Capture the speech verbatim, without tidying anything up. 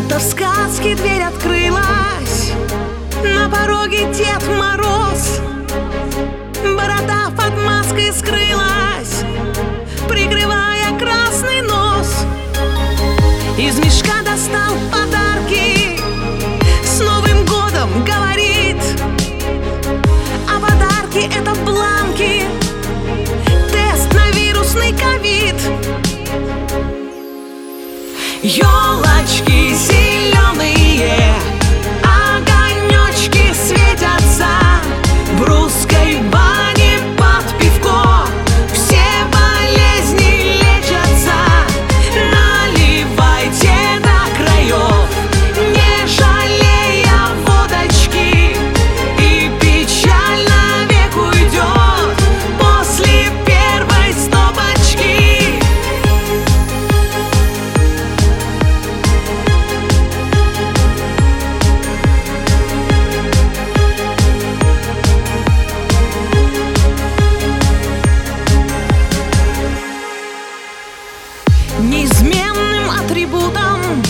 Будто в сказке дверь открылась, на пороге Дед Мороз. Борода под маской скрылась, прикрывая красный нос. Из мешка достал подарки, с Новым годом говорит. А подарки — это бланки, тест на вирусный ковид. Ёлочки зеленые, огонечки светятся в русской бане под пивко. Все болезни лечатся, наливайте до краев, не жалея водочки, и печаль навек уйдет после первой стопочки. Неизменным атрибутом